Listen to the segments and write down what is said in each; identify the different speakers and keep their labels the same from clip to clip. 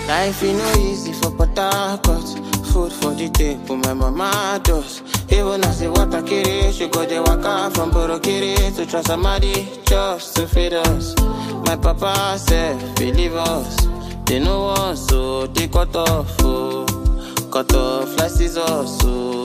Speaker 1: Life is no easy for Port-Harcourt. Food for the table, my mama does. Even as the water carry, she go the waka from Borokiri to Trasamadi just to feed us. My papa said, believe us. They know us, so they cut off, like scissors, so.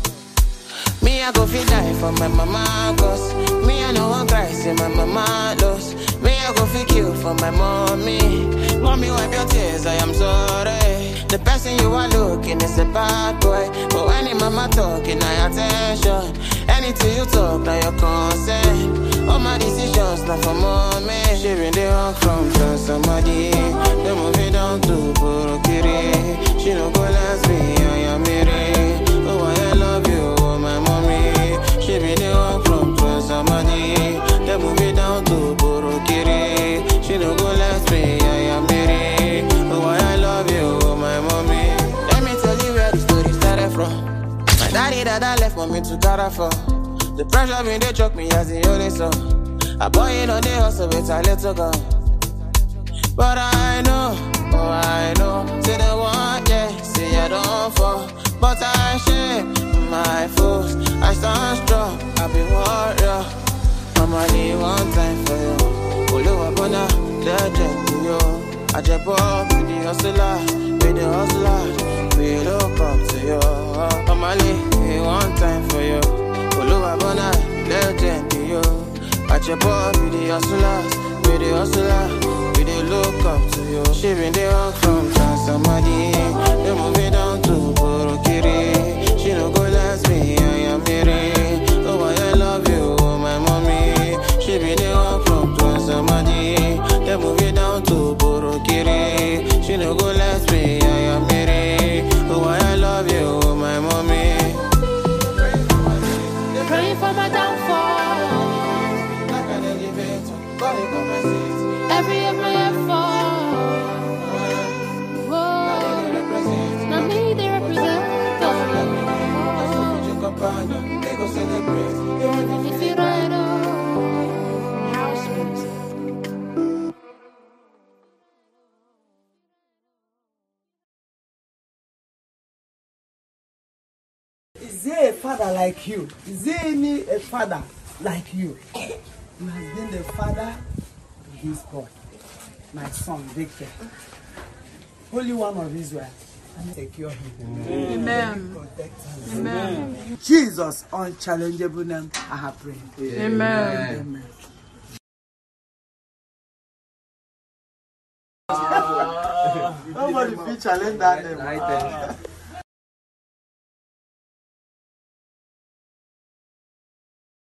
Speaker 1: Me, I go fit die for my mama, cause me, I know one cry, say my mama lost. Me, I go fit kill for my mommy. Mommy, wipe your tears, I am sorry. The person you are looking is a bad boy. But when your mama talking, I attention. Anything you talk, now your consent. All my decisions, not for mommy. She been the hug from somebody. They move it down to Borokiri. She no go last me, I am Miri. Oh, I love you, oh, my mommy. She been the hug from somebody. They move it down to Borokiri. She no go last me, I am Miri. Oh, I love you, oh, my mommy. Let me tell you where the story started from. My daddy left mommy to Carrefour. The pressure when they choke me as the only son. A boy in on the hustle with a little gun. But I know, oh I know. Say the one, yeah, say I don't fall. But I share my foes. I stand strong, I be warrior. Mama need one time for you. Oluwa bona, legend to you. I jump up with the hustler, we look up to you. Mama need one time for you. Oluwa bona, legend to you. I jump up with the hustler, we dey look up to you. She been the hug from Transamadi. They move it down to Borokiri. She no go last me, I am Miri. Oh, I love you, oh, my mommy. She been the hug from Transamadi. They move it down to Borokiri. She no go last me, I am Miri. Oh, I love you, oh, my mommy.
Speaker 2: Praying for my downfall. Every of my effort. Whoa. Now me they represent. If you ride on house music.
Speaker 3: Is there a father like you? Is there any a father like you? You have been the father to this boy, my son Victor, Holy One of Israel. And secure him.
Speaker 2: Amen.
Speaker 3: Protect him.
Speaker 2: Amen.
Speaker 3: Jesus' unchallengeable name, I have prayed.
Speaker 2: Amen.
Speaker 3: Amen. Nobody feel challenge that name.